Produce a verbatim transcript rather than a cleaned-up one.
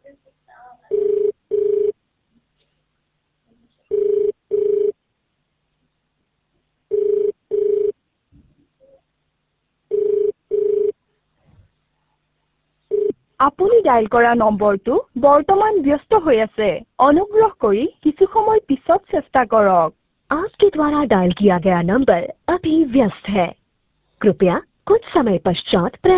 আপুনি ডায়াল কৰা নম্বৰটো বৰ্তমান ব্যস্ত হৈ আছে অনুগ্ৰহ কৰি কিছু সময় পিছত চেষ্টা কৰক आपके द्वारा डायल किया गया नंबर अभी व्यस्त है कृपया कुछ समय पश्चात प्रयास